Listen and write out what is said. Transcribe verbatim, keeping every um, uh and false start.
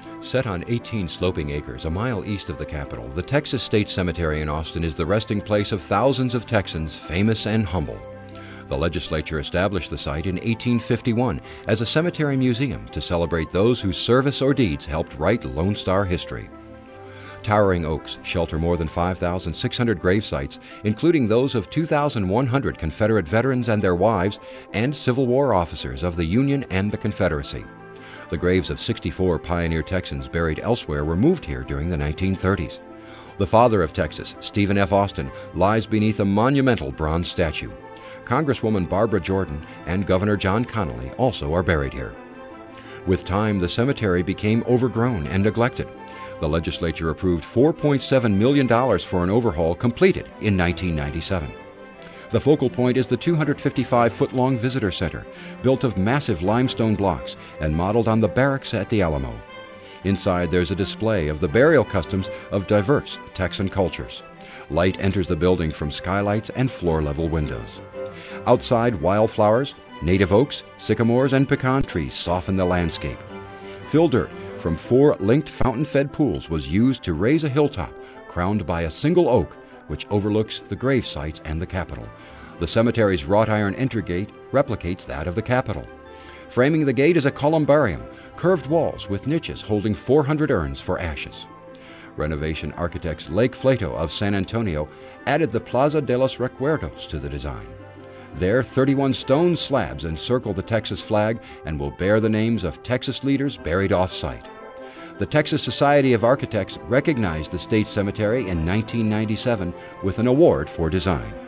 Set on eighteen sloping acres a mile east of the capital, the Texas State Cemetery in Austin is the resting place of thousands of Texans, famous and humble. The legislature established the site in eighteen fifty-one as a cemetery museum to celebrate those whose service or deeds helped write Lone Star history. Towering oaks shelter more than five thousand six hundred grave sites, including those of two thousand one hundred Confederate veterans and their wives and Civil War officers of the Union and the Confederacy. The graves of sixty-four pioneer Texans buried elsewhere were moved here during the nineteen thirties. The father of Texas, Stephen F. Austin, lies beneath a monumental bronze statue. Congresswoman Barbara Jordan and Governor John Connally also are buried here. With time, the cemetery became overgrown and neglected. The legislature approved four point seven million dollars for an overhaul completed in nineteen ninety-seven. The focal point is the two hundred fifty-five foot long visitor center, built of massive limestone blocks and modeled on the barracks at the Alamo. Inside, there's a display of the burial customs of diverse Texan cultures. Light enters the building from skylights and floor-level windows. Outside, wildflowers, native oaks, sycamores, and pecan trees soften the landscape. Fill dirt from four linked fountain-fed pools was used to raise a hilltop crowned by a single oak which overlooks the grave sites and the Capitol. The cemetery's wrought iron entry gate replicates that of the Capitol. Framing the gate is a columbarium, curved walls with niches holding four hundred urns for ashes. Renovation architects Lake Flato of San Antonio added the Plaza de los Recuerdos to the design. There, thirty-one stone slabs encircle the Texas flag and will bear the names of Texas leaders buried off-site. The Texas Society of Architects recognized the state cemetery in nineteen ninety-seven with an award for design.